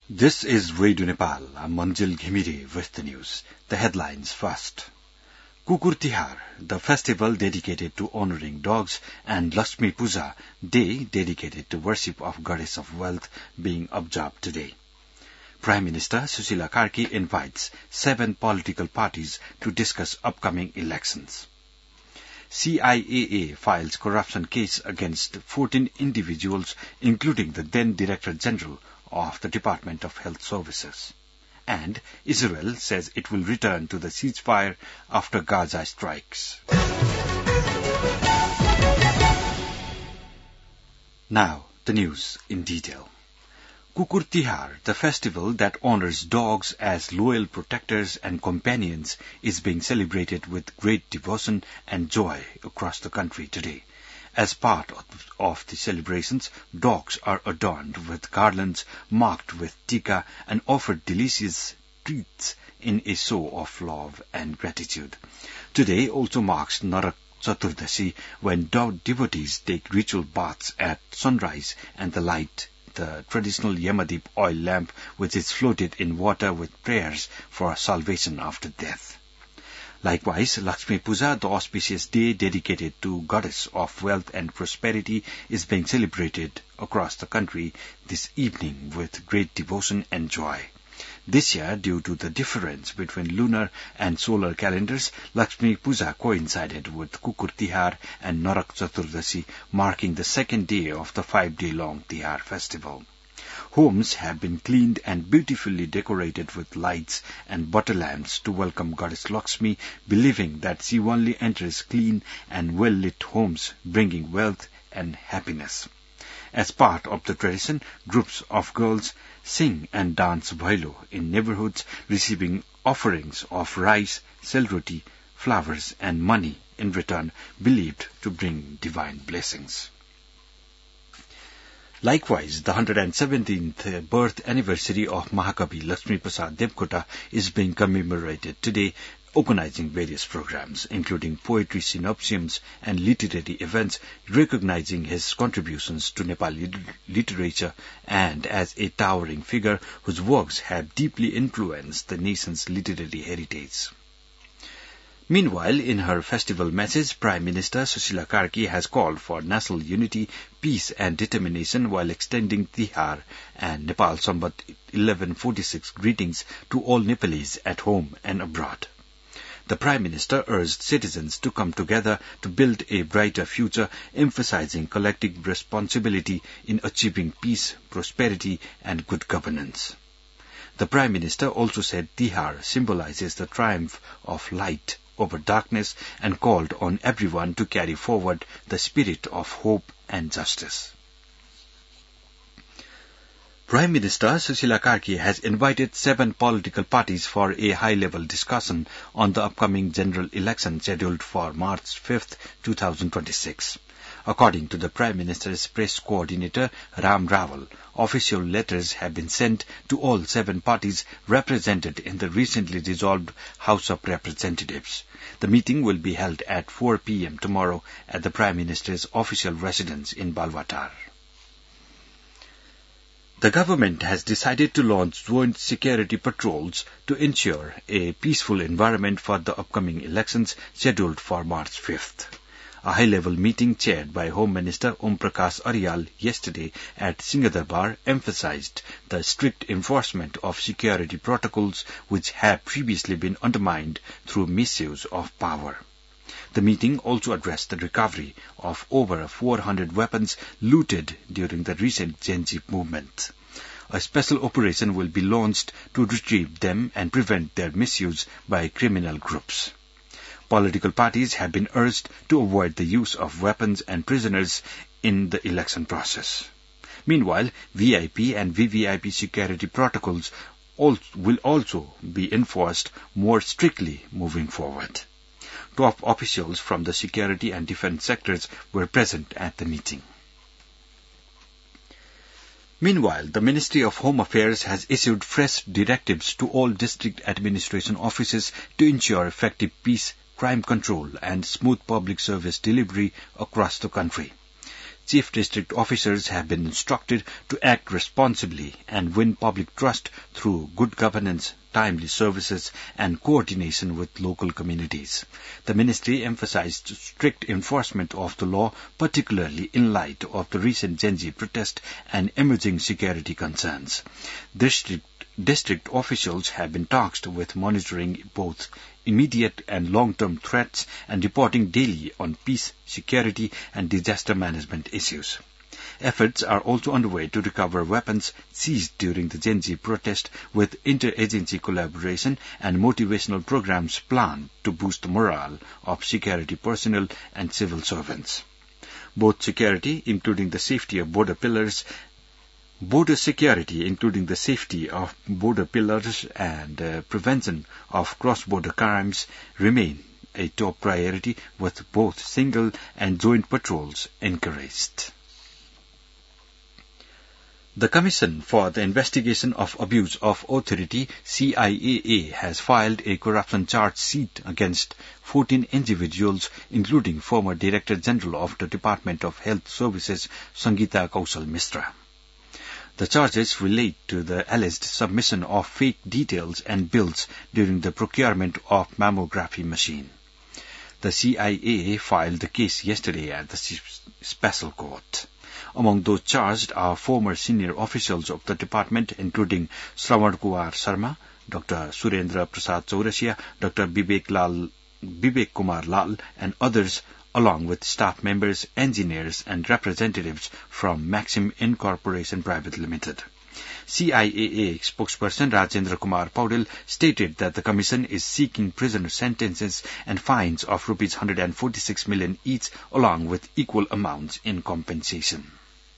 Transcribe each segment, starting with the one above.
This is Radio Nepal. I'm Manjil Ghimire with the news. The headlines first. Kukur Tihar, the festival dedicated to honoring dogs, and Lakshmi Puja, day dedicated to worship of Goddess of Wealth, being observed today. Prime Minister Susila Karki invites 7 political parties to discuss upcoming elections. CIAA files corruption case against 14 individuals, including the then Director General of the Department of Health Services. And Israel says it will return to the ceasefire after Gaza strikes. Now, the news in detail. Kukur Tihar, the festival that honors dogs as loyal protectors and companions, is being celebrated with great devotion and joy across the country today. As part of the celebrations, dogs are adorned with garlands marked with tikka and offered delicious treats in a show of love and gratitude. Today also marks Narak Chaturdashi, when dog devotees take ritual baths at sunrise and light the traditional Yamadip oil lamp, which is floated in water with prayers for salvation after death. Likewise, Lakshmi Puja, the auspicious day dedicated to Goddess of Wealth and Prosperity, is being celebrated across the country this evening with great devotion and joy. This year, due to the difference between lunar and solar calendars, Lakshmi Puja coincided with Kukur Tihar and Narak Chaturdashi, marking the second day of the 5-day-long Tihar festival. Homes have been cleaned and beautifully decorated with lights and butter lamps to welcome Goddess Lakshmi, believing that she only enters clean and well-lit homes, bringing wealth and happiness. As part of the tradition, groups of girls sing and dance bhailo in neighborhoods, receiving offerings of rice, selroti, flowers, and money in return, believed to bring divine blessings. Likewise, the 117th birth anniversary of Mahakavi Lakshmi Prasad Devkota is being commemorated today, organizing various programs, including poetry synopsiums and literary events, recognizing his contributions to Nepali literature and as a towering figure whose works have deeply influenced the nation's literary heritage. Meanwhile, in her festival message, Prime Minister Susila Karki has called for national unity, peace and determination while extending Tihar and Nepal Sambat 1146 greetings to all Nepalese at home and abroad. The Prime Minister urged citizens to come together to build a brighter future, emphasizing collective responsibility in achieving peace, prosperity and good governance. The Prime Minister also said Tihar symbolizes the triumph of light over darkness and called on everyone to carry forward the spirit of hope and justice. Prime Minister Susila Karki has invited 7 political parties for a high-level discussion on the upcoming general election scheduled for March 5, 2026. According to the Prime Minister's press coordinator, Ram Raval, official letters have been sent to all 7 parties represented in the recently dissolved House of Representatives. The meeting will be held at 4 p.m. tomorrow at the Prime Minister's official residence in Balwatar. The government has decided to launch joint security patrols to ensure a peaceful environment for the upcoming elections scheduled for March 5th. A high-level meeting chaired by Home Minister Om Prakash Aryal yesterday at Singhadarbar emphasized the strict enforcement of security protocols which have previously been undermined through misuse of power. The meeting also addressed the recovery of over 400 weapons looted during the recent Gen Z movement. A special operation will be launched to retrieve them and prevent their misuse by criminal groups. Political parties have been urged to avoid the use of weapons and prisoners in the election process. Meanwhile, VIP and VVIP security protocols will also be enforced more strictly moving forward. Top officials from the security and defense sectors were present at the meeting. Meanwhile, the Ministry of Home Affairs has issued fresh directives to all district administration offices to ensure effective peace, crime control and smooth public service delivery across the country. chief district officers have been instructed to act responsibly and win public trust through good governance, timely services, and coordination with local communities. The ministry emphasized strict enforcement of the law, particularly in light of the recent Gen Z protest and emerging security concerns. District officials have been tasked with monitoring both immediate and long-term threats and reporting daily on peace, security, and disaster management issues. Efforts are also underway to recover weapons seized during the Gen Z protest, with interagency collaboration and motivational programs planned to boost the morale of security personnel and civil servants. Both security, including the safety of border pillars, and prevention of cross-border crimes remain a top priority, with both single and joint patrols encouraged. The Commission for the Investigation of Abuse of Authority, CIAA, has filed a corruption charge sheet against 14 individuals, including former Director General of the Department of Health Services, Sangeeta Kaushal Misra. The charges relate to the alleged submission of fake details and bills during the procurement of mammography machine. The CIAA filed the case yesterday at the Special Court. Among those charged are former senior officials of the department, including Shravan Kumar Sharma, Dr. Surendra Prasad Chaurasia, Dr. Vivek Kumar Lal, and others, along with staff members, engineers, and representatives from Maxim Incorporation Private Limited. CIAA spokesperson Rajendra Kumar Paudel stated that the Commission is seeking prisoner sentences and fines of Rs 146 million each, along with equal amounts in compensation.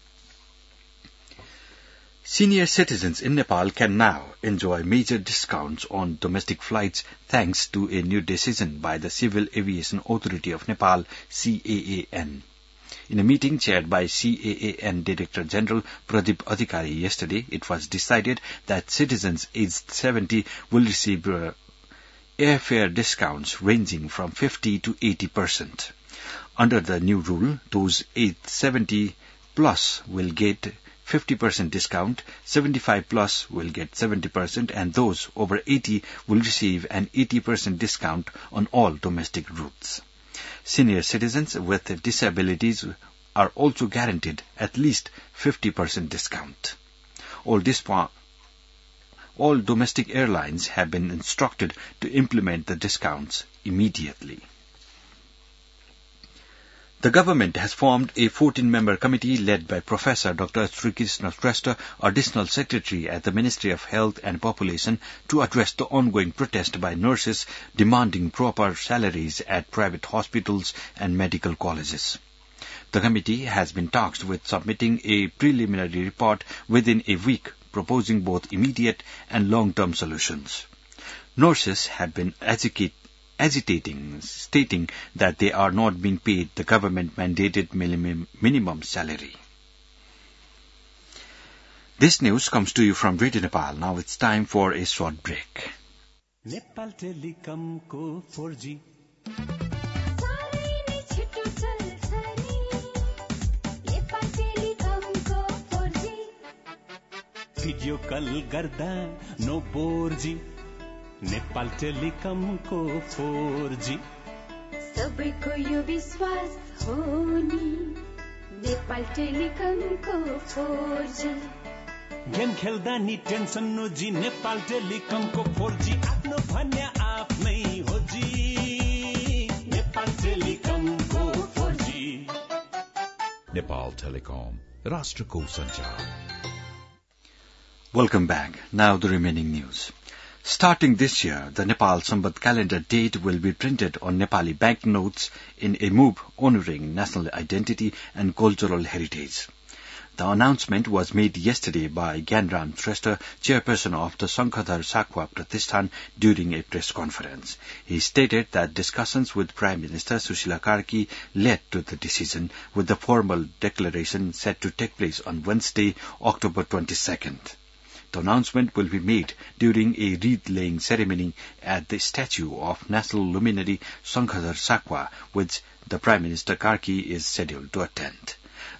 Senior citizens in Nepal can now enjoy major discounts on domestic flights thanks to a new decision by the Civil Aviation Authority of Nepal, CAAN. In a meeting chaired by CAAN Director General Pradeep Adhikari yesterday, it was decided that citizens aged 70 will receive airfare discounts ranging from 50 to 80%. Under the new rule, those aged 70 plus will get 50% discount, 75 plus will get 70%, and those over 80 will receive an 80% discount on all domestic routes. Senior citizens with disabilities are also guaranteed at least 50% discount. All domestic airlines have been instructed to implement the discounts immediately. The government has formed a 14-member committee led by Professor Dr. Srikrishna Shrestha, Additional Secretary at the Ministry of Health and Population, to address the ongoing protest by nurses demanding proper salaries at private hospitals and medical colleges. The committee has been tasked with submitting a preliminary report within a week, proposing both immediate and long-term solutions. Nurses have been agitating, stating that they are not being paid the government-mandated minimum salary. This news comes to you from Radio Nepal. Now it's time for a short break. Nepal Telecom ko 4G. Video call garda no 4G. Nepal telecom को 4G सबैको यो विश्वास हो नि Nepal telecom को 4G game खेल्दा नि tension no जी Nepal telecom को 4G आफ्नो भन्या आफ्नै हो जी नेपाल टेलिकम को 4G नेपाल टेलिकम राष्ट्रको सञ्चार. Welcome back. Now the remaining news. Starting this year, the Nepal Sambat calendar date will be printed on Nepali banknotes in a move honoring national identity and cultural heritage. The announcement was made yesterday by Gyanram Shrestha, chairperson of the Shankadhar Sakwa Pratishthan, during a press conference. He stated that discussions with Prime Minister Sushila Karki led to the decision, with the formal declaration set to take place on Wednesday, October 22nd. The announcement will be made during a wreath-laying ceremony at the statue of national luminary Shankadhar Sakwa, which the Prime Minister Karki is scheduled to attend.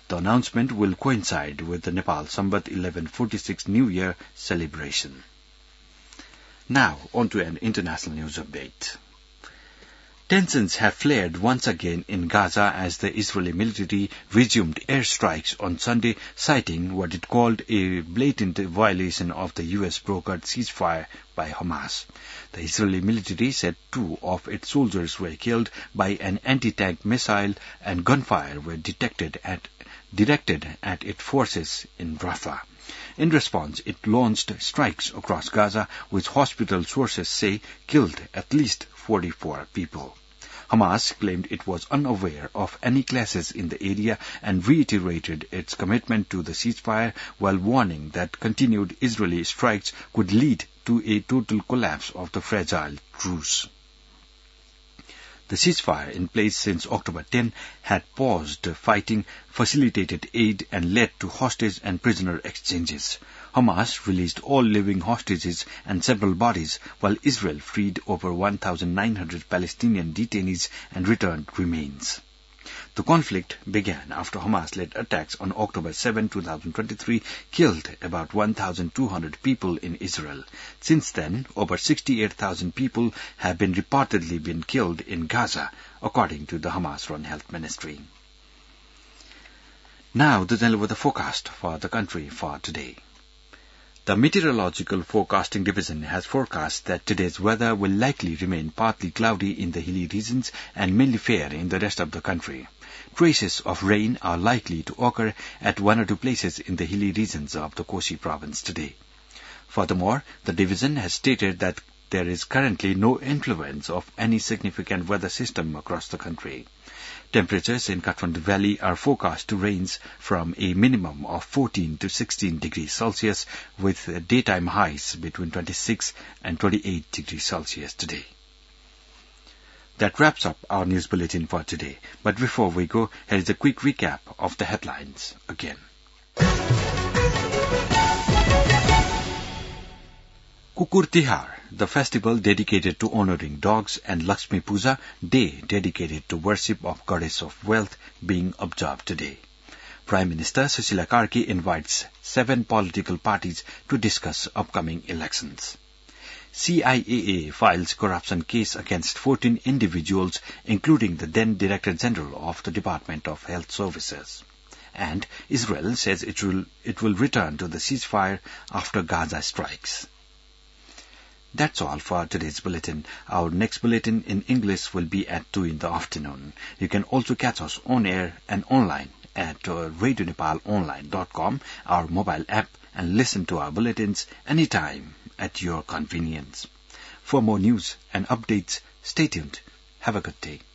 The announcement will coincide with the Nepal Sambat 1146 New Year celebration. Now, on to an international news update. Tensions have flared once again in Gaza as the Israeli military resumed airstrikes on Sunday, citing what it called a blatant violation of the U.S.-brokered ceasefire by Hamas. The Israeli military said 2 of its soldiers were killed by an anti-tank missile and gunfire were directed at its forces in Rafah. In response, it launched strikes across Gaza, which hospital sources say killed at least 44 people. Hamas claimed it was unaware of any clashes in the area and reiterated its commitment to the ceasefire while warning that continued Israeli strikes could lead to a total collapse of the fragile truce. The ceasefire in place since October 10 had paused fighting, facilitated aid and led to hostage and prisoner exchanges. Hamas released all living hostages and several bodies, while Israel freed over 1,900 Palestinian detainees and returned remains. The conflict began after Hamas-led attacks on October 7, 2023 killed about 1,200 people in Israel. Since then, over 68,000 people have reportedly been killed in Gaza, according to the Hamas-run health ministry. Now to deliver the forecast for the country for today. The Meteorological Forecasting Division has forecast that today's weather will likely remain partly cloudy in the hilly regions and mainly fair in the rest of the country. Traces of rain are likely to occur at 1 or 2 places in the hilly regions of the Koshi province today. Furthermore, the division has stated that there is currently no influence of any significant weather system across the country. Temperatures in Kathmandu Valley are forecast to range from a minimum of 14 to 16 degrees Celsius, with daytime highs between 26 and 28 degrees Celsius today. That wraps up our news bulletin for today. But before we go, here is a quick recap of the headlines again. Kukur Tihar, the festival dedicated to honoring dogs, and Lakshmi Puja, day dedicated to worship of Goddess of Wealth, being observed today. Prime Minister Sushila Karki invites 7 political parties to discuss upcoming elections. CIAA files corruption case against 14 individuals, including the then Director General of the Department of Health Services. And Israel says it will return to the ceasefire after Gaza strikes. That's all for today's bulletin. Our next bulletin in English will be at 2 in the afternoon. You can also catch us on air and online at RadioNepalOnline.com, our mobile app, and listen to our bulletins anytime at your convenience. For more news and updates, stay tuned. Have a good day.